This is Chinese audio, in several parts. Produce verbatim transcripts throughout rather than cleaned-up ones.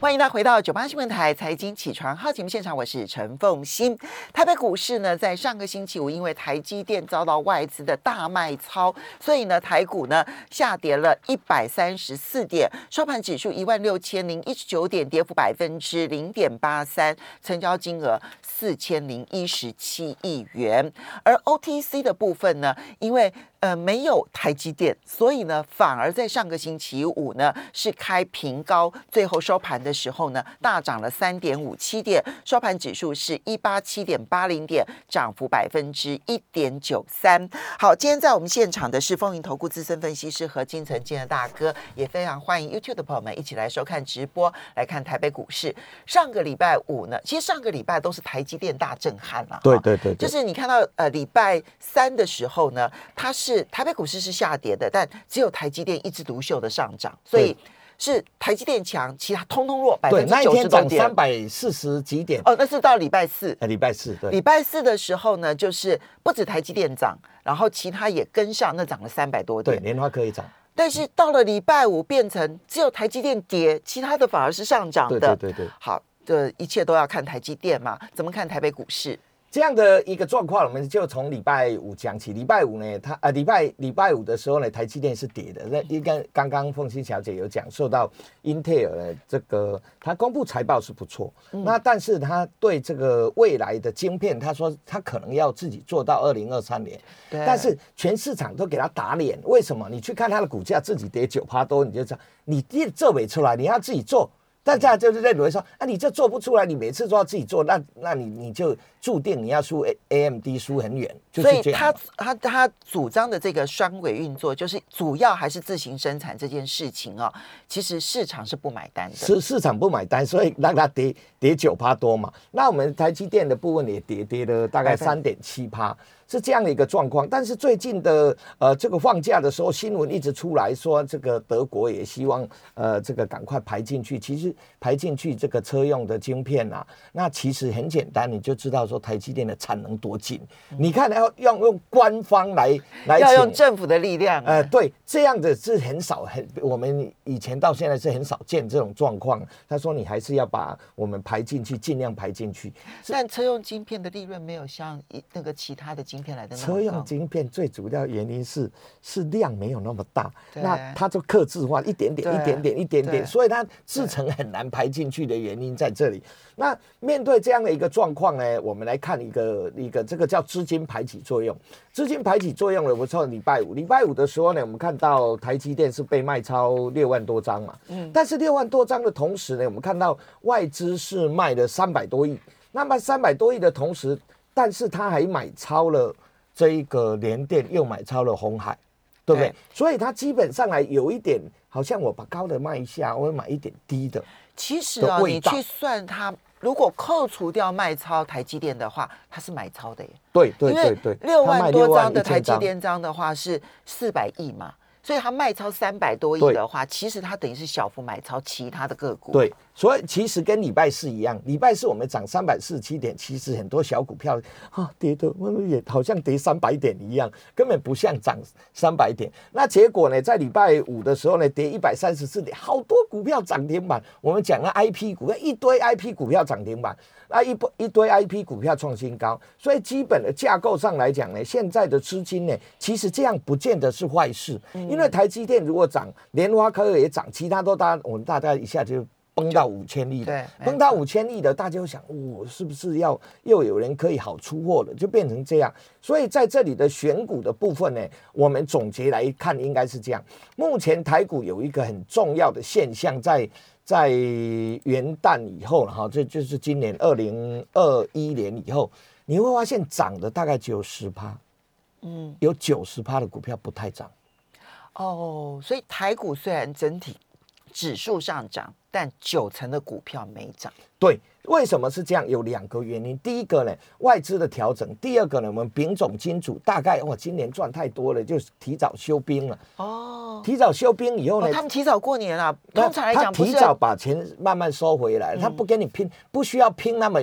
欢迎大家回到九八新闻台财经起床号节目现场，我是陈凤馨。台北股市呢，在上个星期五，因为台积电遭到外资的大卖超，所以呢，台股呢下跌了一百三十四点，收盘指数一万六千零一十九点，跌幅百分之零点八三，成交金额四千零一十七亿元。而 O T C 的部分呢，因为呃，没有台积电，所以呢，反而在上个星期五呢是开平高，最后收盘的时候呢大涨了三点五七点，收盘指数是一八七点八零点，涨幅百分之一点九三。好，今天在我们现场的是风云投顾资深分析师何金城金的大哥，也非常欢迎 YouTube 的朋友们一起来收看直播，来看台北股市。上个礼拜五呢，其实上个礼拜都是台积电大震撼了， 对对 对, 对， 就是你看到呃礼拜三的时候呢，它是是台北股市是下跌的，但只有台积电一枝独秀的上涨，所以是台积电强，其他通通弱，百分之九十多点， 那一天涨三百四十几点。 哦，那是到礼拜四， 礼拜四，对， 礼拜四的时候呢，就是不止台积电涨，然后其他也跟上，那涨了三百多点， 对，联发科也涨。 但是到了礼拜五，变成只有台积电跌，其他的反而是上涨的。 对对对对。 好，这一切都要看台积电嘛？怎么看台北股市？ 这样的一个状况，我们就从礼拜五讲起。礼拜五呢，它呃礼拜礼拜五的时候呢，台积电是跌的。那应该刚刚凤馨小姐有讲，受到英特尔的这个，它公布财报是不错，嗯、那但是它对这个未来的晶片，他说他可能要自己做到二零二三年，但是全市场都给他打脸。为什么？你去看它的股价，自己跌九趴多，你就知道你做不出来，你要自己做。大家就是认为说，啊，你这做不出来，你每次都要自己做，那那你你就注定你要输 A M D 输很远，就是这样。 所以他他他主张的这个双轨运作，就是主要还是自行生产这件事情哦，其实市场是不买单的， 是市场不买单，所以让它跌跌九趴多嘛。那我们台积电的部分也跌跌了大概三点七趴。是这样的一个状况，但是最近的呃这个放假的时候，新闻一直出来说，这个德国也希望呃这个赶快排进去。其实排进去这个车用的晶片啊，那其实很简单，你就知道说台积电的产能多紧。嗯、你看要用用官方来来要用政府的力量， 呃对，这样的是很少很我们以前到现在是很少见这种状况。他说你还是要把我们排进去，尽量排进去。 但车用晶片的利润没有像那个其他的晶片来的那么高。 车用晶片最主要原因是是量没有那么大，那它就客制化一点点一点点一点点，所以它制程很难排进去的原因在这里。那面对这样的一个状况呢，我们来看一个一个这个叫资金排挤作用。资金排挤作用呢，我说礼拜五礼拜五的时候呢，我们看到台积电是被卖超六万多张嘛，嗯，但是六万多张的同时呢，我们看到外资是卖了三百多亿，那么三百多亿的同时，但是他还买超了这一个联电，又买超了鸿海，对不对？所以它基本上来有一点，好像我把高的卖一下，我会买一点低的。 其实啊，你去算它，如果扣除掉卖超台积电的话，它是买超的耶。 对对对对， 六万多张的台积电张的话是四百亿嘛，所以它卖超三百多亿的话，其实它等于是小幅买超其他的个股。 对。所以其实跟礼拜四一样，礼拜四我们涨三百四十七点，其实很多小股票啊跌的也好像跌三百点一样，根本不像涨三百点。那结果呢，在礼拜五的时候呢，跌一百三十四点，好多股票涨停板。我们讲了 I P 股票，一堆 I P 股票涨停板，那一一堆 I P 股票创新高。所以基本的架构上来讲呢，现在的资金呢，其实这样不见得是坏事，嗯、因为台积电如果涨，联发科也涨，其他都大我们大概一下就崩到五千亿的，崩到五千亿的，大家就想，哦，是不是要又有人可以好出货了？就变成这样。所以在这里的选股的部分呢，我们总结来看，应该是这样。目前台股有一个很重要的现象在，在元旦以后了哈，这就是今年二零二一年以后，你会发现涨的大概只有十趴，嗯，有九十趴的股票不太涨。 哦，所以台股虽然整体指数上涨，但九成的股票没涨。 对，为什么是这样？有两个原因。第一个呢，外资的调整；第二个呢，我们丙种金主大概哇，今年赚太多了，就提早休兵了。哦，提早休兵以后呢， 哦、他们提早过年了。通常来讲， 他提早把钱慢慢收回来，嗯、他不跟你拼，不需要拼那么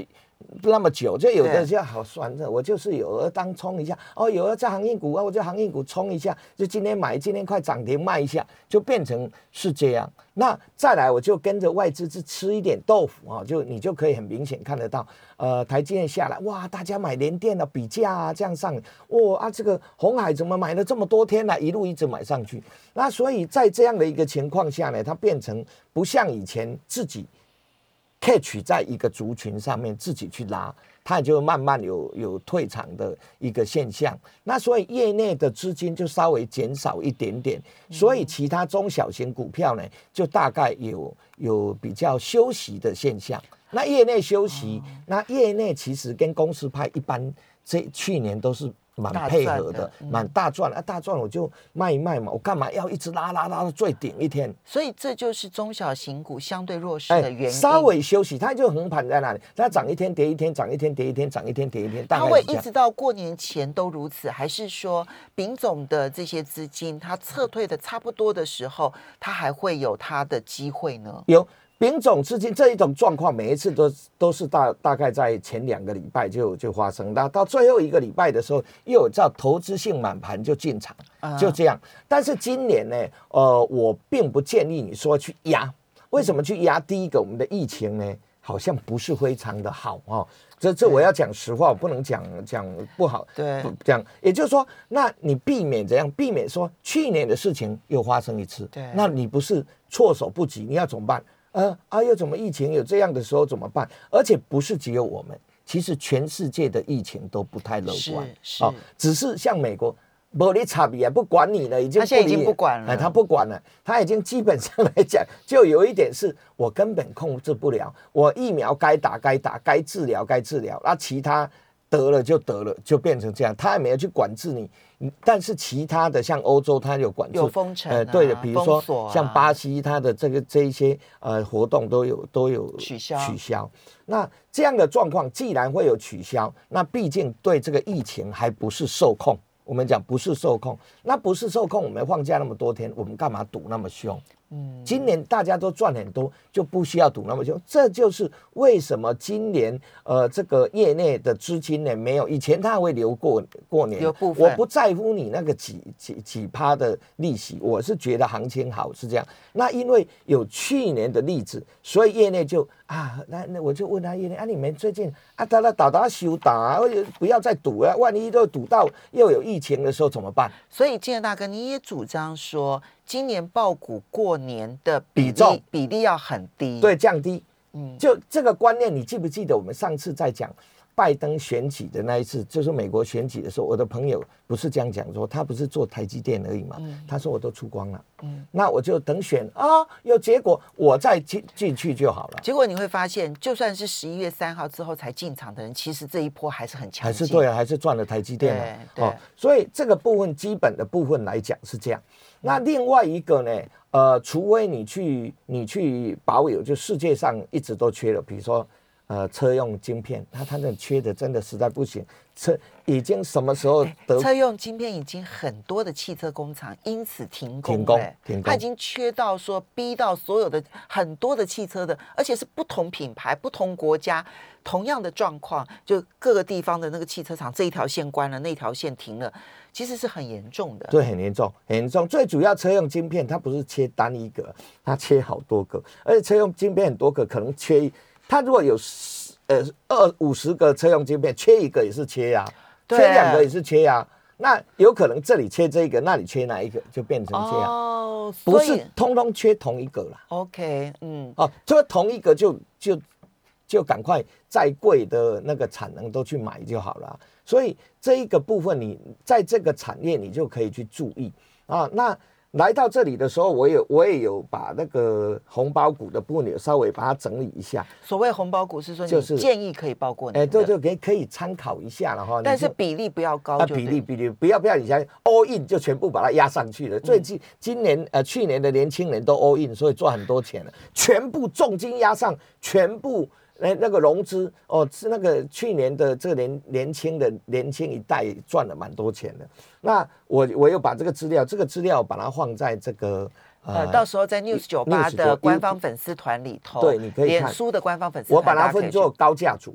那么久，就有的就好算了，我就是有额当冲一下，哦，有额在航运股啊，我就航运股冲一下，就今天买，今天快涨停卖一下，就变成是这样。那再来，我就跟着外资去吃一点豆腐啊，就你就可以很明显看得到，呃，台积电下来，哇，大家买联电的比价啊，这样上，哇啊，这个鸿海怎么买了这么多天呢？一路一直买上去。那所以在这样的一个情况下呢，它变成不像以前自己 catch 在一个族群上面自己去拉，它也就慢慢有有退场的一个现象。那所以业内的资金就稍微减少一点点，所以其他中小型股票呢，就大概有有比较休息的现象。那业内休息，那业内其实跟公司派一般，这去年都是蛮配合的，蛮大赚啊，大赚我就卖一卖嘛，我干嘛要一直拉拉拉到最顶一天？ 所以这就是中小型股相对弱势的原因。欸、 稍微休息，它就横盘在那里，它涨一天跌一天，涨一天跌一天，涨一天跌一天， 它会一直到过年前都如此，还是说丙总的这些资金它撤退的差不多的时候，它还会有它的机会呢？ 有。丙种资金这一种状况，每一次都都是大大概在前两个礼拜就就发生，到到最后一个礼拜的时候，又有叫投资性满盘就进场，就这样。但是今年呢，呃，我并不建议你说去压，为什么去压？第一个，我们的疫情呢，好像不是非常的好哦。这这我要讲实话，我不能讲讲不好， 对， 讲，也就是说，那你避免怎样？避免说去年的事情又发生一次， 对， 那你不是措手不及，你要怎么办？呃啊，又怎么疫情有这样的时候怎么办？而且不是只有我们，其实全世界的疫情都不太乐观， 是是、 哦，只是像美国，没你差别不管你了，已经不他现在已经不管了， 哎，他不管了，他已经基本上来讲，就有一点是我根本控制不了，我疫苗该打该打，该治疗该治疗，那其他得了就得了，就变成这样，他也没有去管制你。但是其他的像欧洲，它有管制， 有封城、啊， 呃，对的，比如说像巴西，它的这个这一些呃活动都有都有取消取消。那这样的状况，既然会有取消，那毕竟对这个疫情还不是受控。我们讲不是受控，那不是受控，我们放假那么多天，我们干嘛赌那么凶？嗯，今年大家都赚很多，就不需要赌那么凶。这就是为什么今年呃这个业内的资金呢没有，以前他会留过过年， 有部分我不在乎你那个几几几趴的利息，我是觉得行情好是这样。那因为有去年的例子，所以业内就啊，那那我就问他业内啊，你们最近啊，大家打打休打啊，不要再赌了，万一都赌到又有疫情的时候怎么办？ 所以建大哥，你也主张说，今年抱股过年的比例比重比例要很低， 对，降低。 嗯， 就这个观念，你记不记得我们上次在讲拜登选举的那一次，就是美国选举的时候，我的朋友不是这样讲说，他不是做台积电而已嘛，嗯、他说我都出光了，嗯，那我就等选啊，有结果我再进进去就好了。 结果你会发现，就算是十一月三号之后才进场的人，其实这一波还是很强劲， 还是对啊，还是赚了台积电啊， 对对哦， 所以这个部分基本的部分来讲是这样。那另外一个呢，呃，除非你去你去保有，就世界上一直都缺了，比如说呃车用晶片，它它那缺的真的实在不行，车已经什么时候得车用晶片已经很多的汽车工厂因此停工， 停工，停工， 它已经缺到说逼到所有的很多的汽车的，而且是不同品牌、不同国家同样的状况，就各个地方的那个汽车厂这一条线关了，那条线停了。其实是很严重的， 对，很严重，很严重。最主要车用晶片，它不是切单一个，它切好多个，而且车用晶片很多个，可能缺，它如果有呃二五十个车用晶片，缺一个也是缺呀、啊，缺两个也是缺呀、啊。那有可能这里缺这个，那里缺哪一个，就变成这样，哦、不是通通缺同一个啦。 OK， 嗯， 哦，就同一个就就就赶快再贵的那个产能都去买就好了。所以这一个部分，你在这个产业你就可以去注意啊。那来到这里的时候，我有我也有把那个红包股的部分稍微把它整理一下。 所谓红包股是说，你建议可以包过年的， 哎、就是，对对，可以可以参考一下了哈。 但是比例不要高就， 啊，比例比例不要不要，你像 all in 就全部把它压上去了。最近今年呃去年的年轻人都 all in， 所以赚很多钱了，全部重金压上，全部。那那个融资哦，是那个去年的这个年年轻的年轻一代赚了蛮多钱的。那我我又把这个资料，这个资料把它放在这个呃，到时候在 News 九八的官方粉丝团里头， 对，你可以看脸书的官方粉丝团， 我把它分作高价组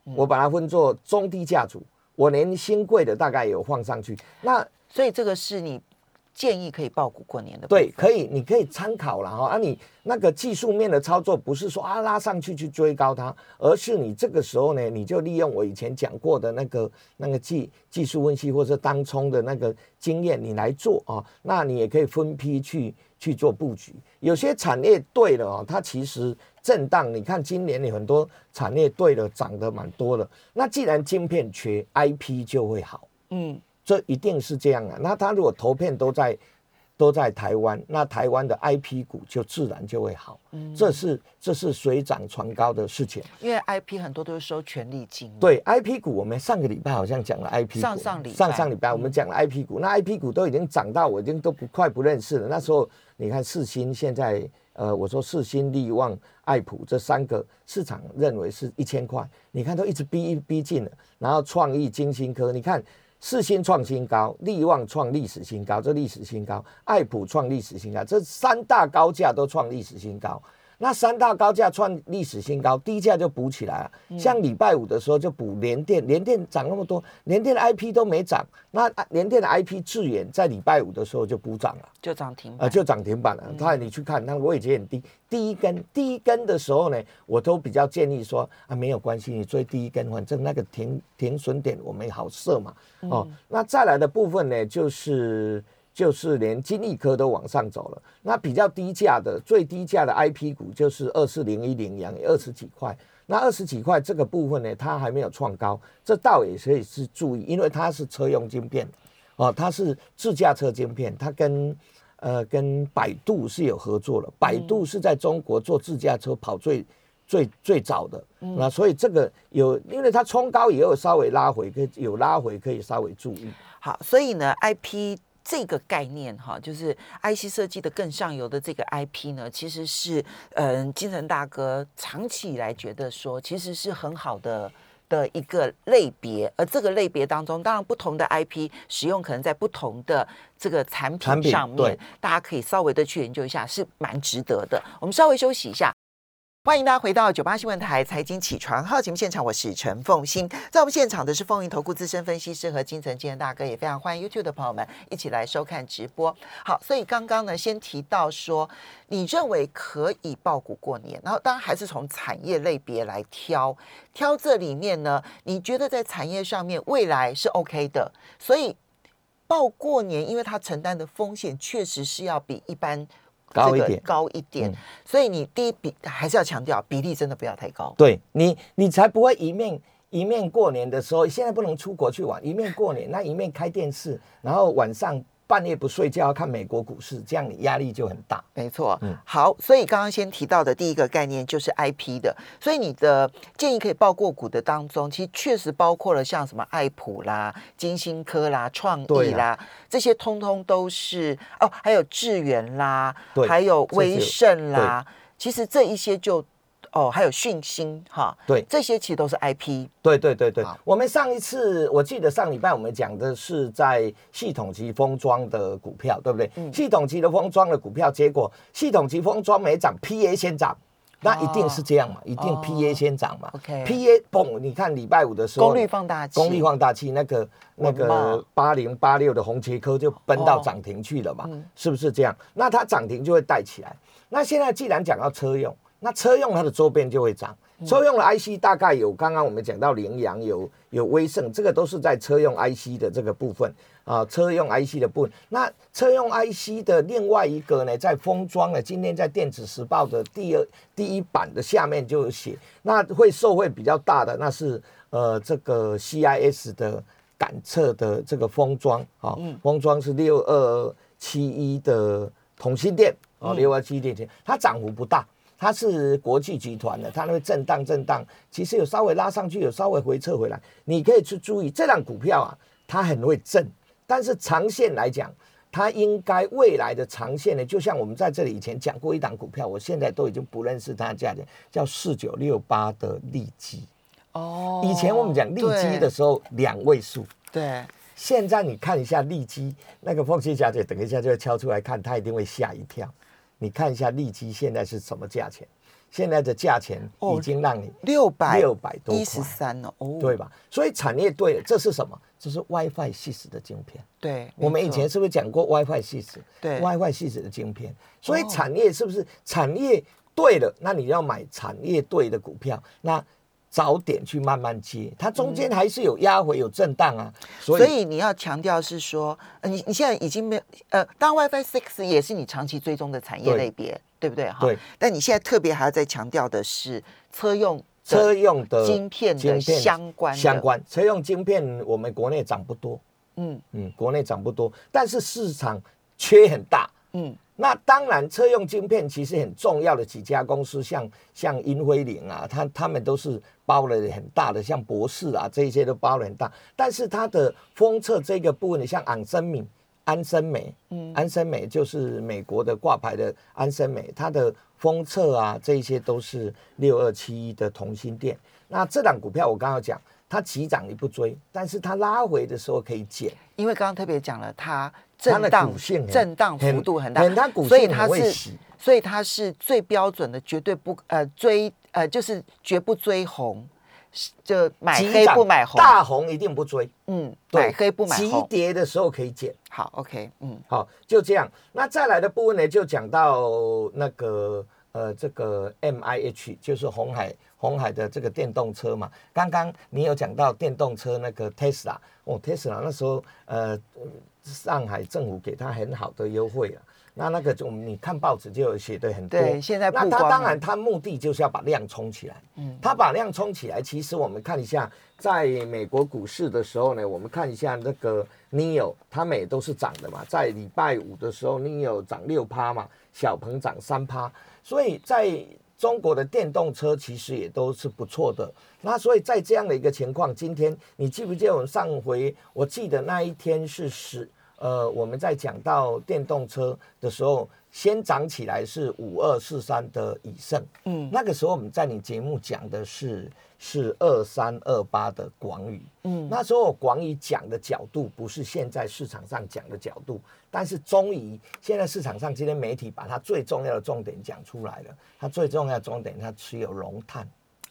我把它分作中低价组，我连新贵的大概有放上去。那所以这个是你建议可以抱股过年的， 对，可以，你可以参考了哈。啊，你那个技术面的操作不是说啊拉上去去追高它，而是你这个时候呢，你就利用我以前讲过的那个那个技技术分析或者当冲的那个经验，你来做啊。那你也可以分批去去做布局。有些产业对了啊，它其实震荡，你看今年有很多产业对了，涨得蛮多的。那既然晶片缺 ，I P 就会好。嗯。这一定是这样啊！那他如果投片都在都在台湾，那台湾的 I P 股就自然就会好。嗯，这是这是水涨船高的事情。 因为 I P 很多都是收权利金。 对 I P 股，我们上个礼拜好像讲了 I P 股， 上上礼拜上上礼拜我们讲了 I P 股，嗯、那 I P 股都已经涨到我已经都不快不认识了。那时候你看世芯现在，呃，我说世芯、力旺、爱普这三个市场认为是一千块，你看都一直逼逼近了。然后创意、晶心科，你看。世芯创新高，力旺创历史新高，这历史新高，爱普创历史新高，这三大高价都创历史新高。那三大高价创历史新高，低价就补起来了。嗯、像礼拜五的时候就补联电，联电涨那么多，联电的 I P 都没涨，那联电的 I P 智原在礼拜五的时候就补涨了， 就涨停板， 呃，就涨停板了。它、嗯、你去看，那位阶很低，第一根第一根的时候呢，我都比较建议说啊，没有关系，你追第一根，反正那个停停损点我们好设嘛。哦，嗯、那再来的部分呢，就是。就是连金利科都往上走了，那比较低价的最低价的 I P 股就是二四零一零阳二十几块，那二十几块这个部分呢，它还没有创高，这倒也可以是注意，因为它是车用晶片，哦，它是自驾车晶片，它跟呃跟百度是有合作了，百度是在中国做自驾车跑最最最早的，嗯、那所以这个有，因为它冲高也有稍微拉回，可以有拉回可以稍微注意。 好，所以呢 ，I P。这个概念哈，就是 I C 设计的更上游的这个 I P 呢，其实是嗯，金城大哥长期以来觉得说，其实是很好的的一个类别，而这个类别当中，当然不同的 I P 使用可能在不同的这个产品上面，大家可以稍微的去研究一下，是蛮值得的。我们稍微休息一下。欢迎大家回到九八新闻台财经起床号节目现场，我是陈凤馨。在我们现场的是风云投顾资深分析师和金城金大哥，也非常欢迎 YouTube 的朋友们一起来收看直播。好，所以刚刚呢，先提到说，你认为可以抱股过年，然后当然还是从产业类别来挑，挑这里面呢，你觉得在产业上面未来是 OK 的，所以抱过年，因为它承担的风险确实是要比一般。 高一点， 高一点，嗯、所以你第一比还是要强调比例真的不要太高， 对你，你才不会一面一面过年的时候，现在不能出国去玩，一面过年，那一面开电视，然后晚上半夜不睡觉看美国股市，这样你压力就很大。 没错，嗯，好，所以刚刚先提到的第一个概念就是 I P 的，所以你的建议可以抱过股的当中，其实确实包括了像什么爱普啦、金星科啦、创意啦，这些通通都是哦，还有智原啦，还有威盛啦，其实这一些就。哦，还有讯星哈， 对， 这些其实都是 I P。 对对对对，我们上一次我记得上礼拜我们讲的是在系统级封装的股票，对不对？嗯、系统级的封装的股票，结果系统级封装没涨 ，P A 先涨，那一定是这样嘛？一定 P A 先涨嘛 ？OK，P A 嘣，你看礼拜五的时候， 功率放大器， 功率放大器那个那个八零八六的宏捷科就奔到涨停去了嘛？哦嗯、是不是这样？那它涨停就会带起来。那现在既然讲到车用。那车用它的周边就会涨，车用的 I C 大概有刚刚我们讲到羚羊有有威盛，这个都是在车用 I C 的这个部分啊，车用 I C 的部分。那车用 I C 的另外一个呢，在封装呢，今天在电子时报的第二第一版的下面就有写，那会受惠比较大的，那是呃这个 C I S 的感测的这个封装啊，封装是六二七一的同心电啊，六二七电线，它涨幅不大。它是国际集团的，它那个震荡震荡，其实有稍微拉上去，有稍微回撤回来，你可以去注意这档股票啊，它很会震，但是长线来讲，它应该未来的长线呢，就像我们在这里以前讲过一档股票，我现在都已经不认识它的价钱，叫四九六八的利基。哦，以前我们讲利基的时候两位数， 对， 现在你看一下利基，那个凤馨小姐等一下就会敲出来看，她一定会吓一跳。你看一下利基现在是什么价钱？ 现在的价钱已经让你六百六百多一十三哦， 对吧？所以产业对了，这是什么？这是 WiFi 六的晶片。 对， 我们以前是不是讲过 WiFi 六？ 对 ，WiFi 六的晶片。所以产业是不是产业对了？那你要买产业对的股票，那早点去慢慢接，它中间还是有压回有震荡啊。所以， 所以你要强调是说，呃、你你现在已经没有呃，当然 WiFi 六也是你长期追踪的产业类别， 对, 对不对？哈， 对。 但你现在特别还要再强调的是车用车用的晶片的相关的相关车用晶片，我们国内涨不多，嗯嗯，国内涨不多，但是市场缺很大，嗯。那当然，车用晶片其实很重要的几家公司，像像英辉凌啊，他他们都是包了很大的，像博士啊这些都包了很大。但是它的封测这个部分，像安森美、安森美，嗯，安森美就是美国的挂牌的安森美，它的封测啊这些都是六二七一的同心电。那这档股票我刚刚讲，它急涨你不追，但是它拉回的时候可以减， 因为刚刚特别讲了它。震荡震荡幅度很大， 它股所以它是， 洗所以它是最标准的，绝对不呃追呃就是绝不追红，就买黑不买红， 大红一定不追， 嗯，买黑不买红， 急跌的时候可以减。 好 ，OK， 嗯， 好，就这样。那再来的部分呢，就讲到那个呃这个 M I H， 就是鸿海鸿海的这个电动车嘛。刚刚你有讲到电动车那个 Tesla， 哦 ，Tesla 那时候呃。上海政府给他很好的优惠啊，那那个你看报纸就有写的很多。 对，现在那他当然他目的就是要把量冲起来。嗯，他把量冲起来，其实我们看一下，在美国股市的时候呢，我们看一下那个 N I O， 他们也都是涨的嘛。在礼拜五的时候 ，N I O 涨六趴嘛，小鹏涨三趴，所以在中国的电动车其实也都是不错的。那所以在这样的一个情况，今天你记不记得我们上回我记得那一天是十呃我们在讲到电动车的时候，先涨起来是五二四三的以盛，嗯，那个时候我们在你节目讲的是是二三二八的广宇，嗯，那时候广宇讲的角度不是现在市场上讲的角度，但是中仪现在市场上今天媒体把它最重要的重点讲出来了，它最重要的重点它持有龙碳。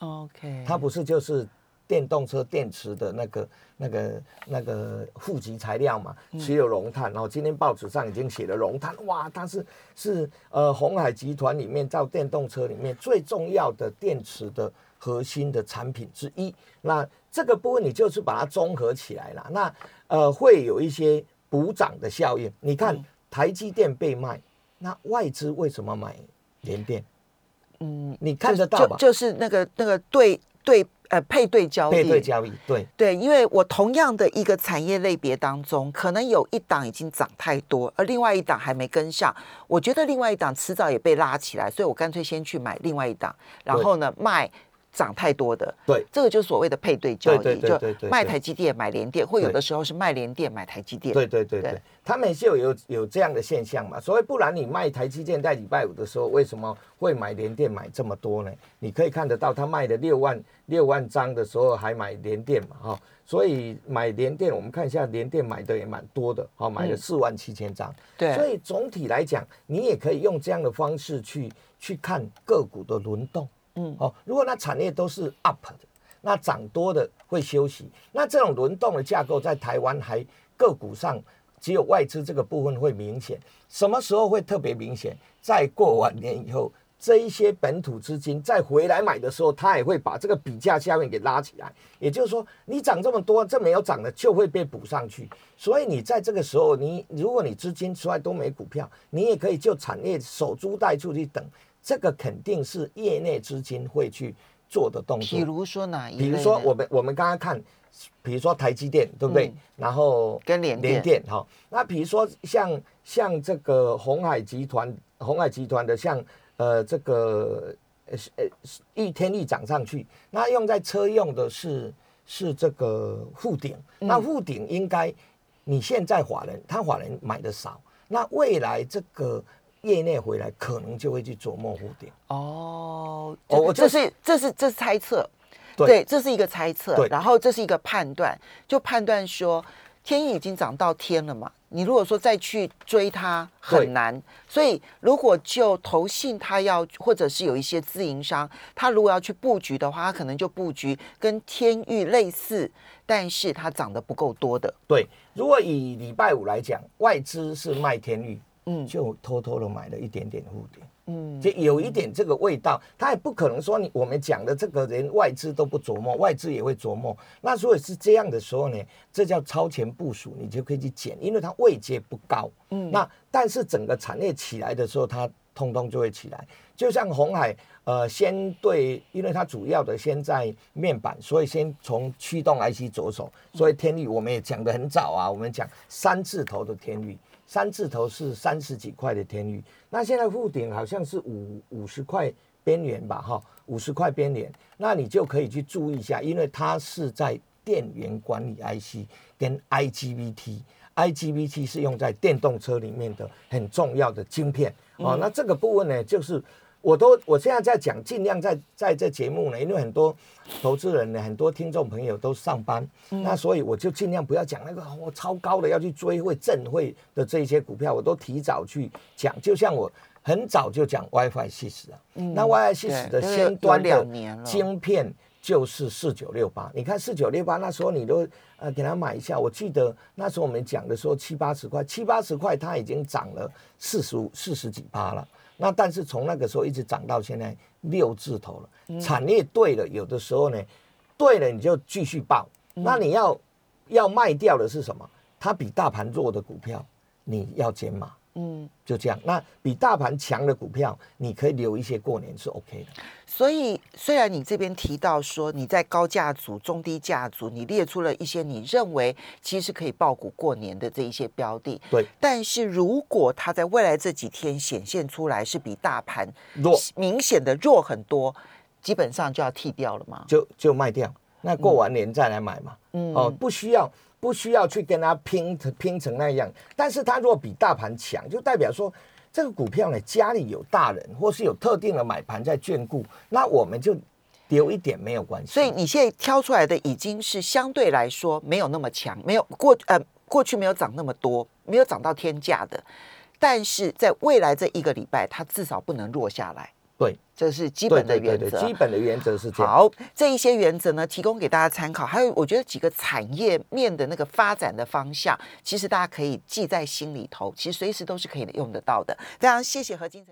OK， 它不是就是电动车电池的那个、那个、那个负极材料嘛，持有龙碳。然后今天报纸上已经写了龙碳，哇，它是是呃鸿海集团里面在电动车里面最重要的电池的核心的产品之一。那这个部分你就是把它综合起来了，那呃会有一些补涨的效应。你看台积电被卖，那外资为什么买联电？嗯，你看得到吧？ 就就是那个那个对对呃配对交易， 配对交易，对对，因为我同样的一个产业类别当中，可能有一档已经涨太多，而另外一档还没跟上。我觉得另外一档迟早也被拉起来，所以我干脆先去买另外一档，然后呢卖涨太多的。 对， 这个就是所谓的配对交易， 对对对对对， 就卖台积电买联电，或有的时候是卖联电买台积电。 对对对 对, 对，他们是有有有这样的现象嘛？所以不然你卖台积电在礼拜五的时候，为什么会买联电买这么多呢？你可以看得到，他卖的六万六万张的时候还买联电嘛，哈、哦，所以买联电，我们看一下联电买的也蛮多的，好、哦，买了四万七千张。 对， 所以总体来讲，你也可以用这样的方式去去看个股的轮动。嗯，哦，如果那产业都是 up 的，那涨多的会休息，那这种轮动的架构在台湾还个股上只有外资这个部分会明显，什么时候会特别明显？在过完年以后，这一些本土资金再回来买的时候，它也会把这个比价下面给拉起来。也就是说，你涨这么多，这没有涨的就会被补上去。所以你在这个时候，你如果你资金出来都没股票，你也可以就产业守株待兔去等。这个肯定是业内资金会去做的动作。 比如说哪一类？ 比如说我们我们刚刚看，比如说台积电，对不对？嗯、然后跟联联电哈、哦，那比如说像像这个鸿海集团，鸿海集团的像呃这个呃呃一天一涨上去，那用在车用的是是这个富鼎，嗯、那富鼎应该你现在法人他法人买的少，那未来这个。业内回来可能就会去琢磨蝴蝶哦，哦，这是这是这是猜测，对，对，这是一个猜测，然后这是一个判断，就判断说天域已经涨到天了嘛，你如果说再去追它很难，所以如果就投信它要，或者是有一些自营商，他如果要去布局的话，他可能就布局跟天域类似，但是它涨得不够多的。 对，如果以礼拜五来讲，外资是卖天域，嗯，就偷偷的买了一点点护点。嗯，就有一点这个味道，他也不可能说你我们讲的这个连外资都不琢磨，外资也会琢磨。那如果是这样的时候呢，这叫超前部署，你就可以去减，因为它位阶不高。嗯，那但是整个产业起来的时候，它通通就会起来。就像鸿海，呃，先对，因为它主要的先在面板，所以先从驱动 I C 着手。所以天域我们也讲得很早啊，我们讲三字头的天域。三字头是三十几块的天域，那现在附顶好像是五五十块边缘吧，哈，五十块边缘，那你就可以去注意一下，因为它是在电源管理 I C 跟 I G B T，I G B T 是用在电动车里面的很重要的晶片，哦，那这个部分呢，就是我都我现在在讲，尽量在在这节目呢，因为很多投资人呢，很多听众朋友都上班，嗯、那所以我就尽量不要讲那个我、哦、超高的要去追会震会的这些股票，我都提早去讲。就像我很早就讲 WiFi 六啊，嗯、那 WiFi 六的先端的晶片就是四九六八，你看四九六八那时候你都呃给他买一下，我记得那时候我们讲的时候七八十块，七八十块它已经涨了四十五四十几趴了。那但是从那个时候一直涨到现在六字头了，嗯、产业对了，有的时候呢，对了你就继续抱，嗯、那你要要卖掉的是什么？它比大盘弱的股票，你要减码，嗯，就这样。那比大盘强的股票，你可以留一些过年是 OK 的。 所以虽然你这边提到说你在高价组、中低价组，你列出了一些你认为其实可以抱股过年的这一些标的， 对。 但是如果它在未来这几天显现出来是比大盘弱，明显的弱很多，基本上就要剔掉了吗？ 就就卖掉，那过完年再来买嘛。嗯，哦，不需要不需要去跟它拼拼成那样。但是它如果比大盘强，就代表说，这个股票呢，家里有大人或是有特定的买盘在眷顾，那我们就留一点没有关系。 所以你现在挑出来的已经是相对来说没有那么强，没有过呃过去没有涨那么多，没有涨到天价的，但是在未来这一个礼拜，它至少不能弱下来。 对， 这是基本的原则。 对对对对，基本的原则是这样。 好，这一些原则呢，提供给大家参考。还有，我觉得几个产业面的那个发展的方向，其实大家可以记在心里头，其实随时都是可以用得到的。非常谢谢何金城。